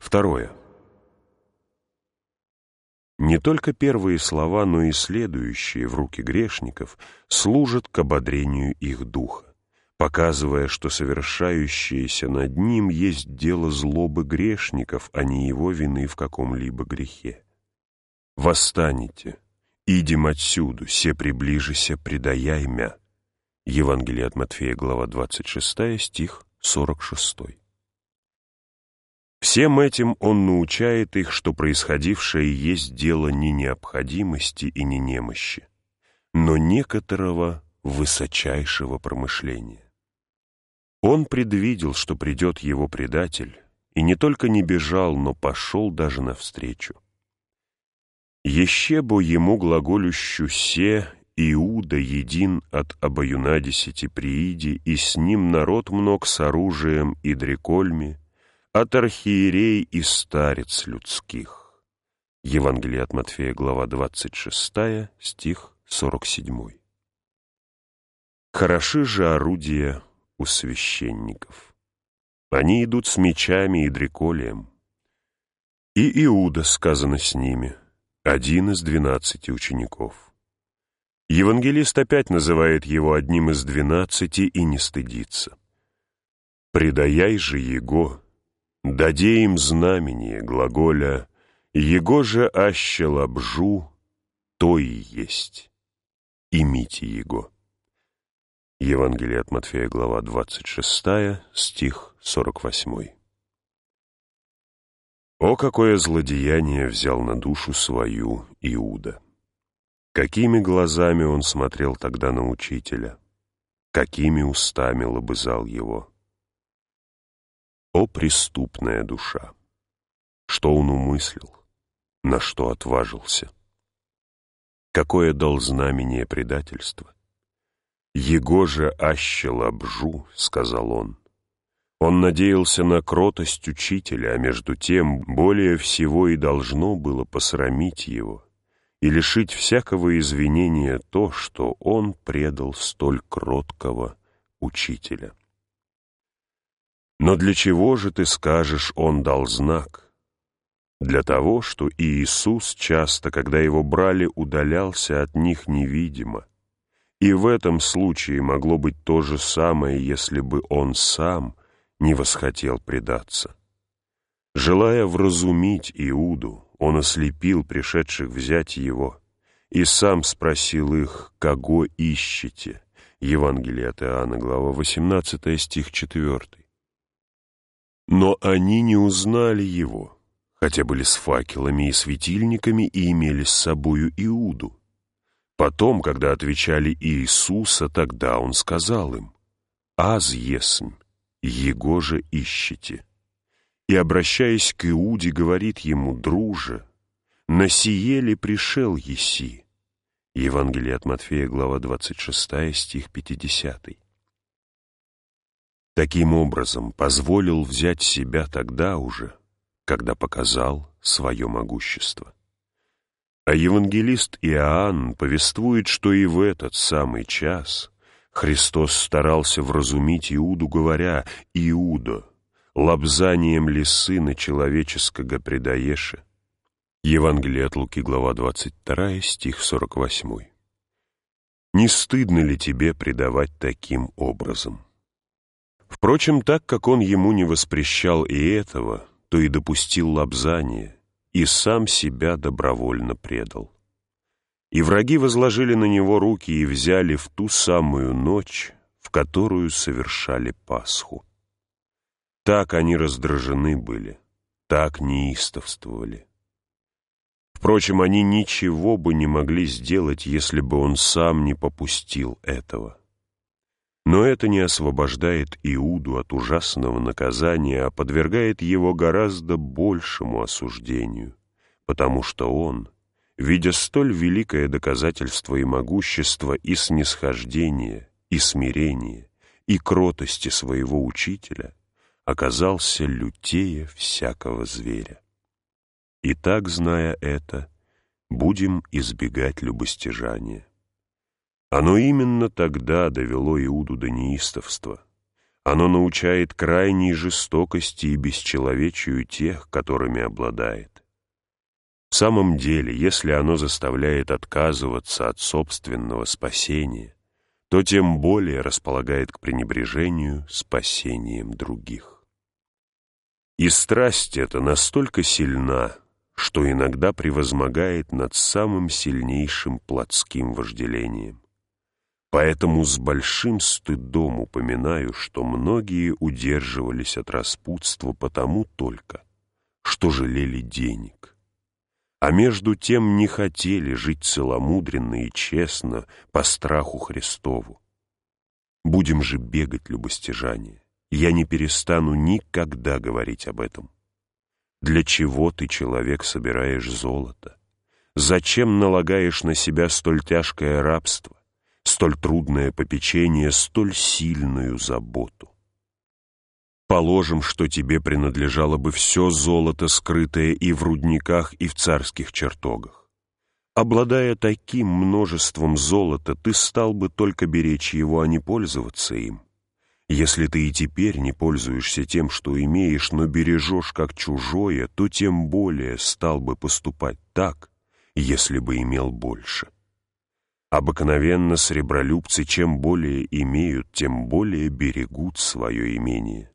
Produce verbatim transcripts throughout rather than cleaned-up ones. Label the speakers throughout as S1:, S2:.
S1: Второе. Не только первые слова, но и следующие в руки грешников служат к ободрению их духа, показывая, что совершающееся над ним есть дело злобы грешников, а не его вины в каком-либо грехе. «Восстанете, идем отсюду, се приближися, предаяй мя». Евангелие от Матфея, глава двадцать шестая, стих сорок шестой. Всем этим он научает их, что происходившее есть дело не необходимости и не немощи, но некоторого высочайшего промышления. Он предвидел, что придет его предатель, и не только не бежал, но пошел даже навстречу. «Ещебо ему глаголющу се, Иуда един от обоюнадесяти прииди, и с ним народ мног с оружием и дрекольми, от архиерей и старец людских». Евангелие от Матфея, глава двадцать шестая, стих сорок седьмой. Хороши же орудия у священников. Они идут с мечами и дреколием. И Иуда, сказано с ними, один из двенадцати учеников. Евангелист опять называет его одним из двенадцати и не стыдится. «Предаяй же его, даде им знамение глаголя, его же аще лобжу, то и есть. Имите его». Евангелие от Матфея, глава двадцать шестая, стих сорок восьмой. О, какое злодеяние взял на душу свою Иуда! Какими глазами он смотрел тогда на учителя, какими устами лобызал его! О, преступная душа! Что он умыслил, на что отважился? Какое дал знамение предательства? «Его же аще лобжу», — сказал он. Он надеялся на кротость учителя, а между тем более всего и должно было посрамить его и лишить всякого извинения то, что он предал столь кроткого учителя. Но для чего же, ты скажешь, он дал знак? Для того, что Иисус часто, когда его брали, удалялся от них невидимо. И в этом случае могло быть то же самое, если бы он сам не восхотел предаться. Желая вразумить Иуду, он ослепил пришедших взять его и сам спросил их, кого ищете? Евангелие от Иоанна, глава восемнадцатая, стих четвёртый. Но они не узнали его, хотя были с факелами и светильниками и имели с собою Иуду. Потом, когда отвечали Иисуса, тогда он сказал им: «Аз есмь, его же ищете». И, обращаясь к Иуде, говорит ему: «Друже, на сие ли пришел еси?» Евангелие от Матфея, глава двадцать шестая, стих пятидесятый. Таким образом, позволил взять себя тогда уже, когда показал свое могущество. А евангелист Иоанн повествует, что и в этот самый час Христос старался вразумить Иуду, говоря: «Иуда, лобзанием ли сына человеческого предаеше?» Евангелие от Луки, глава двадцать вторая, стих сорок восьмой. «Не стыдно ли тебе предавать таким образом?» Впрочем, так как он ему не воспрещал и этого, то и допустил лобзание, и сам себя добровольно предал. И враги возложили на него руки и взяли в ту самую ночь, в которую совершали Пасху. Так они раздражены были, так неистовствовали. Впрочем, они ничего бы не могли сделать, если бы он сам не попустил этого. Но это не освобождает Иуду от ужасного наказания, а подвергает его гораздо большему осуждению, потому что он, видя столь великое доказательство и могущество, и снисхождения, и смирения, и кротости своего учителя, оказался лютее всякого зверя. И так, зная это, будем избегать любостяжания. Оно именно тогда довело Иуду до неистовства. Оно научает крайней жестокости и бесчеловечию тех, которыми обладает. В самом деле, если оно заставляет отказываться от собственного спасения, то тем более располагает к пренебрежению спасением других. И страсть эта настолько сильна, что иногда превозмогает над самым сильнейшим плотским вожделением. Поэтому с большим стыдом упоминаю, что многие удерживались от распутства потому только, что жалели денег, а между тем не хотели жить целомудренно и честно по страху Христову. Будем же бегать любостяжание. Я не перестану никогда говорить об этом. Для чего ты, человек, собираешь золото? Зачем налагаешь на себя столь тяжкое рабство, столь трудное попечение, столь сильную заботу? Положим, что тебе принадлежало бы все золото, скрытое и в рудниках, и в царских чертогах. Обладая таким множеством золота, ты стал бы только беречь его, а не пользоваться им. Если ты и теперь не пользуешься тем, что имеешь, но бережешь как чужое, то тем более стал бы поступать так, если бы имел больше. Обыкновенно сребролюбцы чем более имеют, тем более берегут свое имение.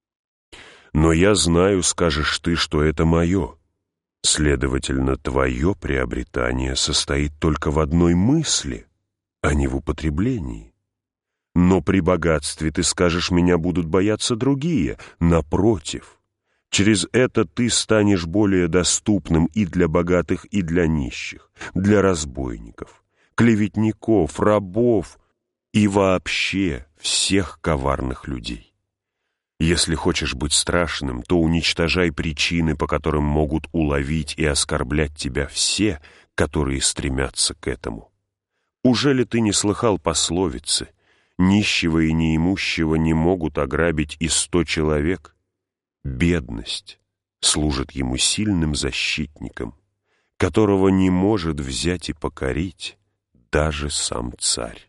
S1: Но я знаю, скажешь ты, что это мое. Следовательно, твое приобретание состоит только в одной мысли, а не в употреблении. Но при богатстве, ты скажешь, меня будут бояться другие. Напротив, через это ты станешь более доступным и для богатых, и для нищих, для разбойников, клеветников, рабов и вообще всех коварных людей. Если хочешь быть страшным, то уничтожай причины, по которым могут уловить и оскорблять тебя все, которые стремятся к этому. Ужели ты не слыхал пословицы: «Нищего и неимущего не могут ограбить и сто человек»? Бедность служит ему сильным защитником, которого не может взять и покорить даже сам царь.